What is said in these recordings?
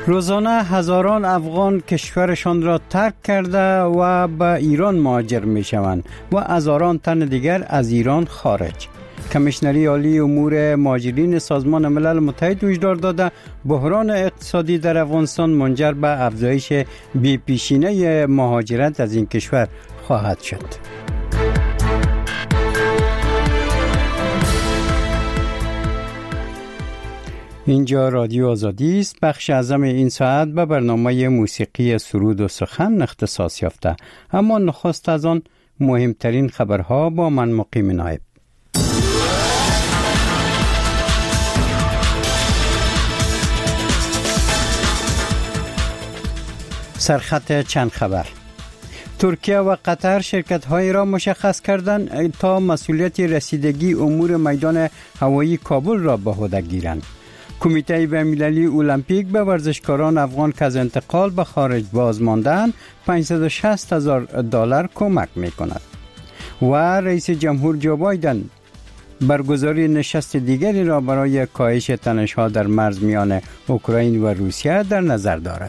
روزانه هزاران افغان کشورشان را ترک کرده و به ایران مهاجر می شوند و هزاران تن دیگر از ایران خارج. کمیشنری عالی امور مهاجرین سازمان ملل متحد هشدار داده بحران اقتصادی در افغانستان منجر به افزایش بی‌پیشینه مهاجرت از این کشور خواهد شد. اینجا رادیو آزادی است. بخش اعظم این ساعت به برنامه موسیقی سرود و سخن اختصاص یافته، اما نخست از آن مهمترین خبرها با من مقیم نایب. سرخط چند خبر. ترکیه و قطر شرکت‌هایی را مشخص کردند تا مسئولیت رسیدگی امور میدان هوایی کابل را به عهده گیرند. کمیته بین‌المللی المپیک به ورزشکاران افغان که از انتقال به خارج باز ماندند $560,000 کمک می‌کند. و رئیس جمهور جو بایدن برگزاری نشست دیگری را برای کاهش تنش‌ها در مرز میان اوکراین و روسیه در نظر دارد.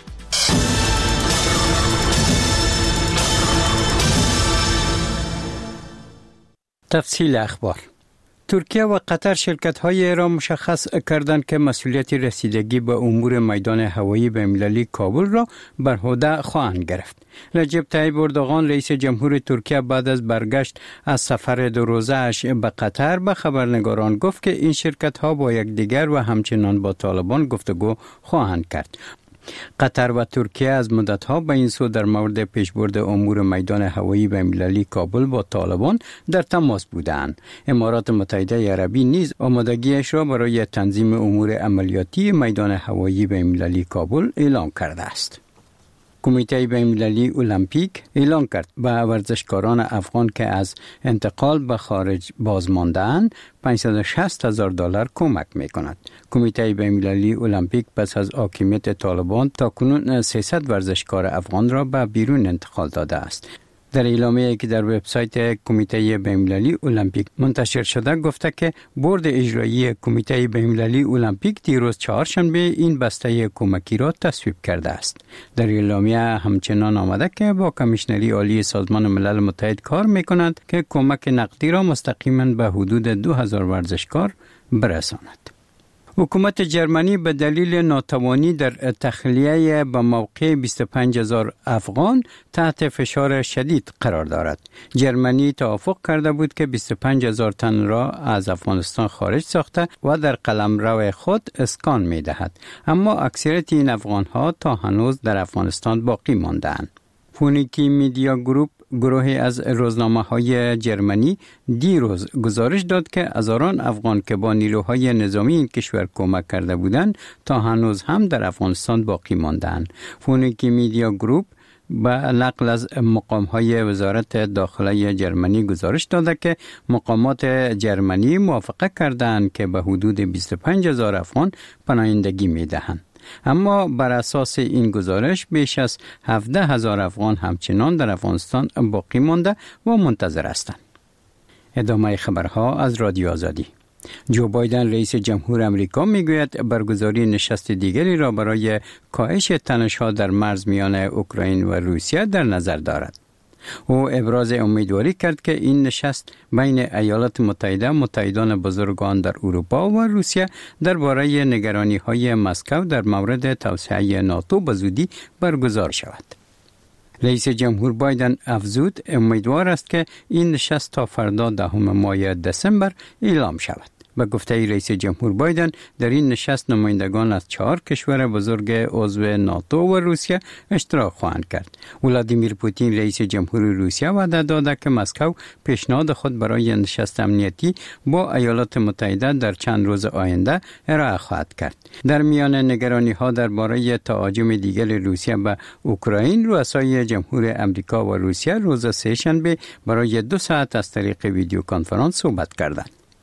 تفصیل اخبار. ترکیه و قطر شرکت‌هایی را مشخص کردند که مسئولیت رسیدگی به امور میدان هوایی بین‌المللی کابل را بر عهده خواهند گرفت. رجب طیب اردوغان رئیس جمهور ترکیه بعد از برگشت از سفر 2 روزه‌اش به قطر به خبرنگاران گفت که این شرکت‌ها با یکدیگر و همچنان با طالبان گفتگو خواهند کرد. قطر و ترکیه از مدت‌ها به این سو در مورد پیشبرد امور میدان هوایی بین‌المللی کابل با طالبان در تماس بودند. امارات متحده عربی نیز آمادگیش را برای تنظیم امور عملیاتی میدان هوایی بین‌المللی کابل اعلام کرده است. کمیته بین‌المللی المپیک اعلام کرد به ورزشکاران افغان که از انتقال به خارج باز مانده‌اند $560,000 کمک می‌کند. کمیته بین‌المللی المپیک پس از حاکمیت طالبان تاکنون 300 ورزشکار افغان را به بیرون انتقال داده است. در اعلامیه‌ای که در وبسایت کمیته بین‌المللی المپیک منتشر شده گفته که بورد اجرایی کمیته بین‌المللی المپیک دیروز چهارشنبه این بسته کمکی را تصویب کرده است. در اعلامیه همچنان آمده که با کمیشنری عالی سازمان ملل متحد کار می‌کنند که کمک نقدی را مستقیما به حدود 2000 ورزشکار برساند. حکومت جرمنی به دلیل ناتوانی در تخلیه به موقع 25,000 افغان تحت فشار شدید قرار دارد. جرمنی توافق کرده بود که 25,000 تن را از افغانستان خارج ساخته و در قلمرو خود اسکان می دهد. اما اکثریت این افغان ها تا هنوز در افغانستان باقی مانده‌اند. فونیکی میدیا گروپ، گروهی از روزنامه‌های جرمنی، دیروز گزارش داد که هزاران افغان که با نیروهای نظامی این کشور کمک کرده بودند تا هنوز هم در افغانستان باقی مانده‌اند. فونیکی میدیا گروپ به نقل از مقام‌های وزارت داخله جرمنی گزارش داده که مقامات جرمنی موافقت کردند که به حدود 25,000 افغان پناهندگی می‌دهند. اما بر اساس این گزارش بیش از 17,000 افغان همچنان در افغانستان باقی مانده و منتظر هستند. ادامه خبرها از رادیو آزادی. جو بایدن رئیس جمهور امریکا میگوید برگزاری نشست دیگری را برای کاهش تنش‌ها در مرز میان اوکراین و روسیه در نظر دارد. او ابراز امیدواری کرد که این نشست بین ایالات متحده، متحدان بزرگ آن در اروپا و روسیه درباره نگرانی‌های مسکو در مورد توسعه ناتو به زودی برگزار شود. رئیس جمهور بایدن افزود امیدوار است که این نشست تا فردا 10 ماه دسامبر اعلام شود. به گفته رئیس جمهور بایدن در این نشست نمایندگان از 4 کشور بزرگ عضو ناتو و روسیه اشتراک خواهند کرد. ولادیمیر پوتین رئیس جمهور روسیه وعده داده که مسکو پیشنهاد خود برای نشست امنیتی با ایالات متحده در چند روز آینده ارائه خواهد کرد. در میان نگرانی‌ها درباره تهاجم دیگر روسیه به اوکراین، رؤسای جمهور امریکا و روسیه روز سه‌شنبه برای 2 ساعت از طریق ویدیو کنفرانس صحبت کردند.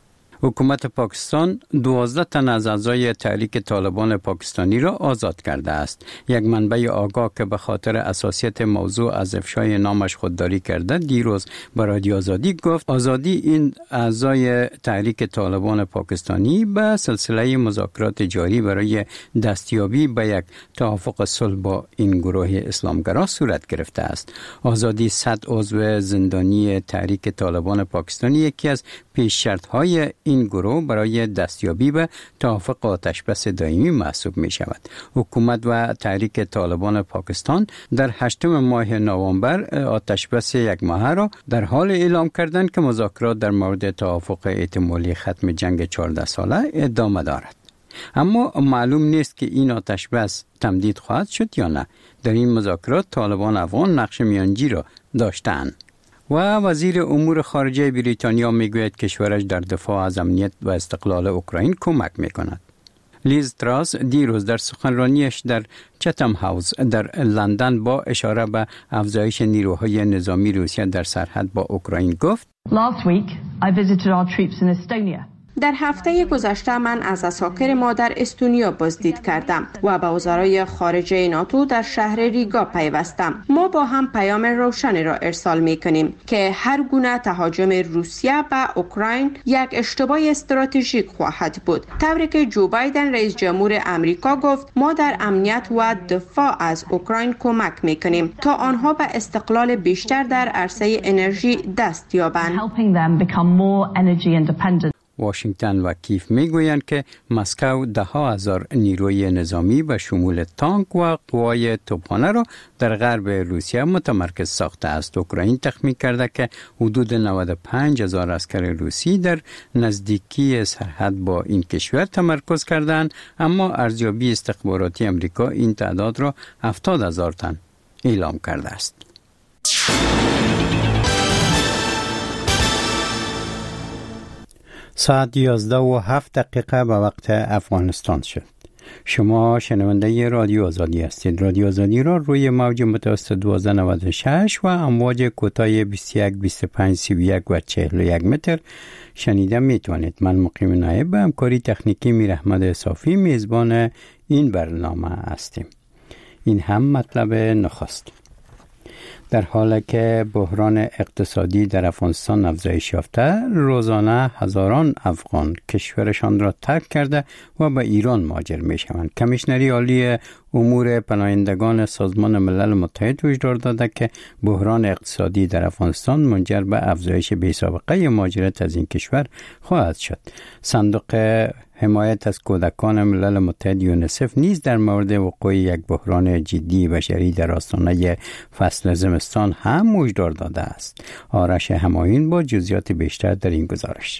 حکومت پاکستان 12 تن از اعضای تحریک طالبان پاکستانی را آزاد کرده است. یک منبع آگاه که به خاطر حساسیت موضوع از افشای نامش خودداری کرده دیروز به رادیو آزادی گفت آزادی این اعضای تحریک طالبان پاکستانی به سلسله مذاکرات جاری برای دستیابی به یک توافق صلح با این گروه اسلامگرا صورت گرفته است. آزادی 100 عضو زندانی تحریک طالبان پاکستانی یکی از پیش شرط‌های این گروه برای دستیابی به توافق آتشبس دائمی محسوب می شود. حکومت و تحریک طالبان پاکستان در 8 ماه نوامبر آتشبس یک ماهه را در حال اعلام کردند که مذاکرات در مورد توافق احتمالی ختم جنگ 14 ساله ادامه دارد. اما معلوم نیست که این آتشبس تمدید خواهد شد یا نه. در این مذاکرات طالبان افغان نقش میانجی را داشتند. و وزیر امور خارجه بریتانیا میگوید کشورش در دفاع از امنیت و استقلال اوکراین کمک میکند. لیز تراس دیروز در سخنرانیش در چتم هاوس در لندن با اشاره به افزایش نیروهای نظامی روسیه در سرحد با اوکراین گفت Last week I visited our troops in Estonia. در هفته گذشته من از اساکر ما در استونیا بازدید کردم و به وزرای خارجه ناتو در شهر ریگا پیوستم. ما با هم پیام روشنی را ارسال می کنیم که هر گونه تهاجم روسیه به اوکراین یک اشتباه استراتژیک خواهد بود. طوری که جو بایدن رئیس جمهور امریکا گفت ما در امنیت و دفاع از اوکراین کمک می کنیم تا آنها به استقلال بیشتر در عرصه انرژی دست یابند. واشنگتن و کیف میگویند که مسکو 10,000 نیروی نظامی به شمول تانک و قوای توپخانه را در غرب روسیه متمرکز ساخته است. اوکراین تخمین کرده که حدود 95,000 عسکر روسی در نزدیکی سرحد با این کشور تمرکز کردند، اما ارزیابی استخباراتی امریکا این تعداد را 70,000 تن اعلام کرده است. ساعت 11:07 به وقت افغانستان شد. شما شنونده رادیو آزادی هستید. رادیو آزادی را روی موج متوسط 1296 و امواج کوتاه 21 25 31 و 41 متر شنیده میتوانید. من مقیم نایب به همکاری تکنیکی میر احمد صافی میزبان این برنامه هستیم. این هم مطلب نخست. در حالی که بحران اقتصادی در افغانستان افزایش یافته، روزانه هزاران افغان کشورشان را ترک کرده و به ایران مهاجر می شوند. کمیشنری عالی امور پناهندگان سازمان ملل متحد هشدار داده که بحران اقتصادی در افغانستان منجر به افزایش بی‌سابقه مهاجرت از این کشور خواهد شد. صندوق حمایت از کودکان ملل متحد یونیسف نیز در مورد وقوع یک بحران جدی بشری در آستانه فصل زمستان هم هشدار داده است. آرش همایون با جزئیات بیشتر در این گزارش.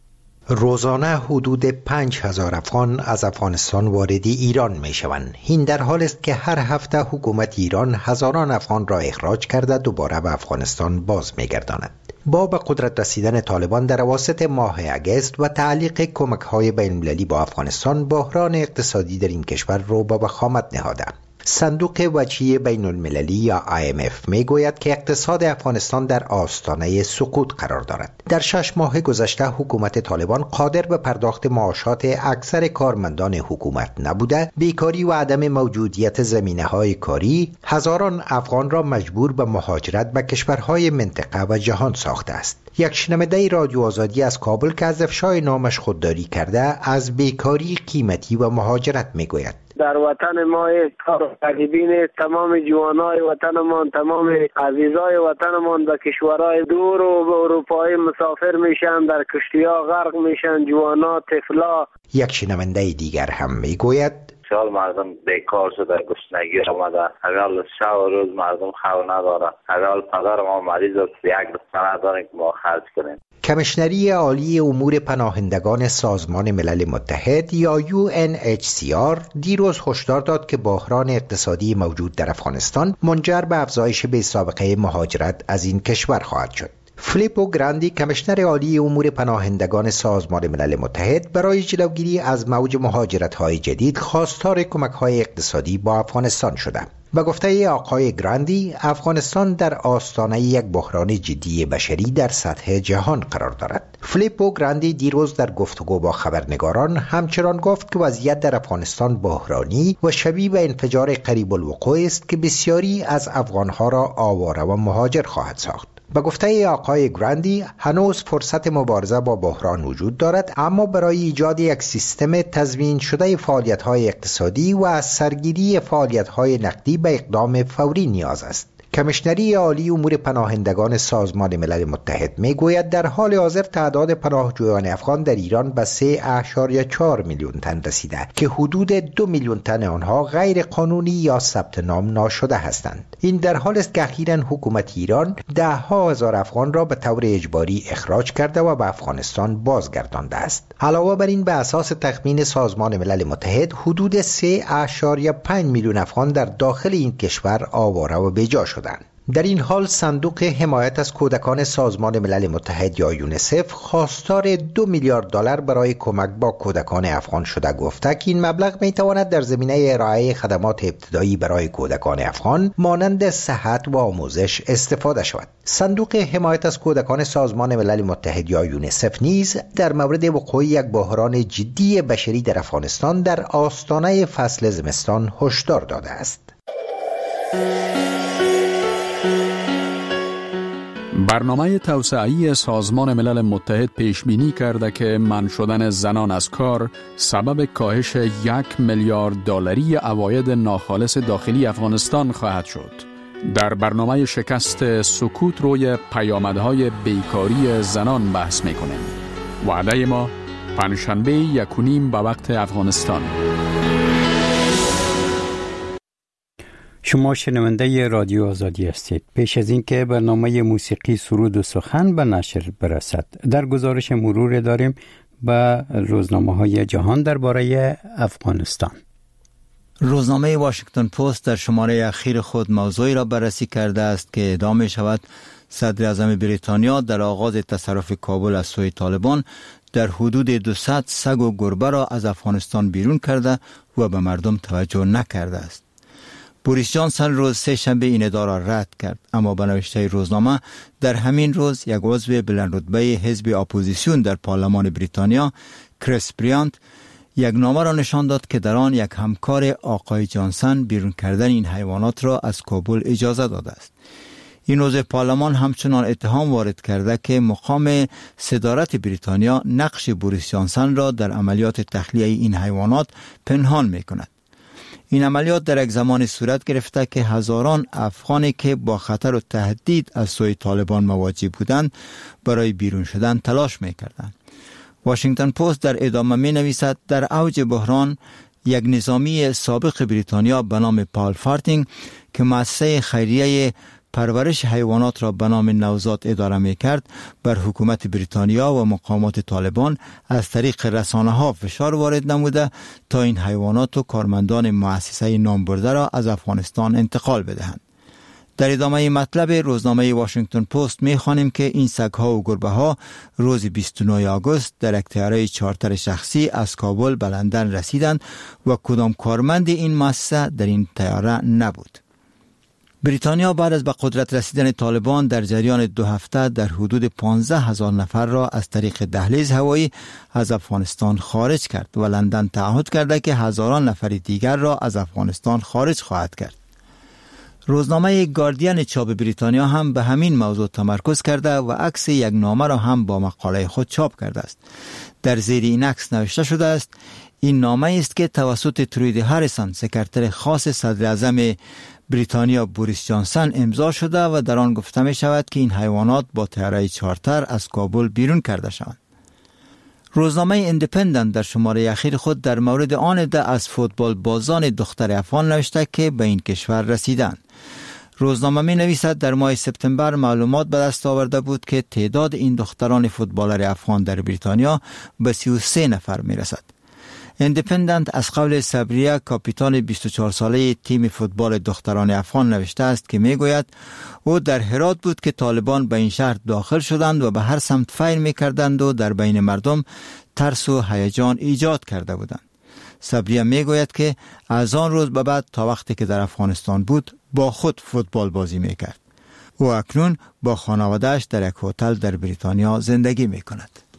روزانه حدود 5,000 افغان از افغانستان وارد ایران می شوند. این در حال است که هر هفته حکومت ایران هزاران افغان را اخراج کرده دوباره به افغانستان باز می گرداند. با به قدرت رسیدن طالبان در اواسط ماه اگست و تعلیق کمک‌های بین‌المللی با افغانستان، بحران اقتصادی در این کشور رو به وخامت نهاده. صندوق وجهی بین المللی یا IMF می گوید که اقتصاد افغانستان در آستانه سقوط قرار دارد. در 6 ماه گذشته حکومت طالبان قادر به پرداخت معاشات اکثر کارمندان حکومت نبوده، بیکاری و عدم موجودیت زمینه‌های کاری هزاران افغان را مجبور به مهاجرت به کشورهای منطقه و جهان ساخته است. یک شنونده رادیو آزادی از کابل که از افشای نامش خودداری کرده از بیکاری قیمتی و مهاجرت می گوید. در وطن ما غریبین تمام جوانای وطنمان، تمام عزیزای وطنمان به کشورهای دور و به اروپای مسافر میشن، در کشتی‌ها غرق میشن، جوانا، طفلا. یک شنونده دیگر هم میگوید سال مردم بیکار شده، گشنگی آمده، اگر شب و روز مردم خو نداره، اگر پدر ما مریض است یک دسته نداریم که ما خرج کنیم. کمیشنری عالی امور پناهندگان سازمان ملل متحد یا UNHCR دیروز هشدار داد که بحران اقتصادی موجود در افغانستان منجر به افزایش بی‌سابقه مهاجرت از این کشور خواهد شد. فلیپو گراندی کمیشنر عالی امور پناهندگان سازمان ملل متحد برای جلوگیری از موج مهاجرت‌های جدید خواستار کمک‌های اقتصادی با افغانستان شده. به گفته آقای گراندی، افغانستان در آستانه یک بحران جدی بشری در سطح جهان قرار دارد. فیلیپو گراندی دیروز در گفتگو با خبرنگاران همچنان گفت که وضعیت در افغانستان بحرانی و شبیه به انفجار قریب الوقوع است که بسیاری از افغانها را آواره و مهاجر خواهد ساخت. به گفته آقای گراندی، هنوز فرصت مبارزه با بحران وجود دارد، اما برای ایجاد یک سیستم تضمین شده فعالیت‌های اقتصادی و از سرگیری فعالیت‌های نقدی به اقدام فوری نیاز است. کمیشنری عالی امور پناهندگان سازمان ملل متحد میگوید در حال حاضر تعداد پناهجویان افغان در ایران به 3.4 میلیون تن رسیده که حدود 2 میلیون تن آنها غیر قانونی یا ثبت نام ناشده هستند. این در حال است که اخیراً حکومت ایران ده ها هزار افغان را به طور اجباری اخراج کرده و به افغانستان بازگردانده است. علاوه بر این، به اساس تخمین سازمان ملل متحد حدود 3.5 میلیون افغان در داخل این کشور آواره و بیجا شدند. در این حال صندوق حمایت از کودکان سازمان ملل متحد یا یونیسف خواستار 2 میلیارد دلار برای کمک با کودکان افغان شده گفته که این مبلغ می تواند در زمینه ارائه خدمات ابتدایی برای کودکان افغان مانند صحت و آموزش استفاده شود. صندوق حمایت از کودکان سازمان ملل متحد یا یونیسف نیز در مورد وقوع یک بحران جدی بشری در افغانستان در آستانه فصل زمستان هشدار داده است. برنامه توسعه‌ای سازمان ملل متحد پیش بینی کرده که منع شدن زنان از کار سبب کاهش 1 میلیارد دلاری عواید ناخالص داخلی افغانستان خواهد شد. در برنامه شکست سکوت روی پیامدهای بیکاری زنان بحث می‌کنیم. وعده ما پنجشنبه 1:30 به وقت افغانستان. شما شنونده رادیو آزادی هستید. پیش از اینکه برنامه موسیقی سرود و سخن به نشر برسد، در گزارش مرور داریم به روزنامه‌های جهان درباره افغانستان. روزنامه واشنگتن پست در شماره اخیر خود موضوعی را بررسی کرده است که ادعا می شود صدر اعظم بریتانیا در آغاز تصرف کابل از سوی طالبان در حدود 200 سگ و گربه را از افغانستان بیرون کرده و به مردم توجه نکرده است. بوریس جانسون روز سه‌شنبه این ادعا را رد کرد، اما به نوشته روزنامه در همین روز یک عضو بلند رتبه حزب اپوزیسیون در پارلمان بریتانیا، کریس بریانت، یک نامه را نشان داد که در آن یک همکار آقای جانسون بیرون کردن این حیوانات را از کابل اجازه داده است. این عضو پارلمان همچنان اتهام وارد کرده که مقام صدارت بریتانیا نقش بوریس جانسون را در عملیات تخلیه این حیوانات پنهان می‌کند. این عملیات در یک زمان صورت گرفته که هزاران افغانی که با خطر و تهدید از سوی طالبان مواجه بودند برای بیرون شدن تلاش می‌کردند. واشنگتن پست در ادامه می‌نویسد در اوج بحران یک نظامی سابق بریتانیا به نام پال فارتینگ که مؤسسه خیریه پرورش حیوانات را به نام نوزاد اداره می‌کرد، بر حکومت بریتانیا و مقامات طالبان از طریق رسانه‌ها فشار وارد نموده تا این حیوانات و کارمندان مؤسسه نامبرده را از افغانستان انتقال بدهند. در ادامه مطلب روزنامه واشنگتن پست می‌خوانیم که این سگ‌ها و گربه‌ها روز 29 آگوست در یک طیاره چارتر شخصی از کابل به لندن رسیدند و کدام کارمند این مؤسسه در این طیاره نبود. بریتانیا بعد از به قدرت رسیدن طالبان در جریان 2 هفته در حدود 15,000 نفر را از طریق دهلیز هوایی از افغانستان خارج کرد و لندن تعهد کرده که هزاران نفر دیگر را از افغانستان خارج خواهد کرد. روزنامه گاردین چاپ بریتانیا هم به همین موضوع تمرکز کرده و عکس یک نامه را هم با مقاله خود چاپ کرده است. در زیر این عکس نوشته شده است: این نامه است که توسط ترودی هریسون، سکرتر خاص صدر اعظم بریتانیا بوریس جانسون امضا شده و در آن گفته می شود که این حیوانات با طیاره چارتر از کابل بیرون کرده شوند. روزنامه ایندیپندنت در شماره اخیر خود در مورد آن عده از فوتبال بازان دختر افغان نوشته که به این کشور رسیدند. روزنامه می نویسد در ماه سپتامبر معلومات به دست آورده بود که تعداد این دختران فوتبالر افغان در بریتانیا به 33 نفر می رسد. ایندیپندنت از قول صبریه، کاپیتان 24 ساله تیم فوتبال دختران افغان نوشته است که می گوید او در هرات بود که طالبان به این شهر داخل شدند و به هر سمت فیر می کردند و در بین مردم ترس و هیجان ایجاد کرده بودند. صبریه میگوید که از آن روز به بعد تا وقتی که در افغانستان بود با خود فوتبال بازی میکرد. او اکنون با خانواده‌اش در یک هتل در بریتانیا زندگی میکند.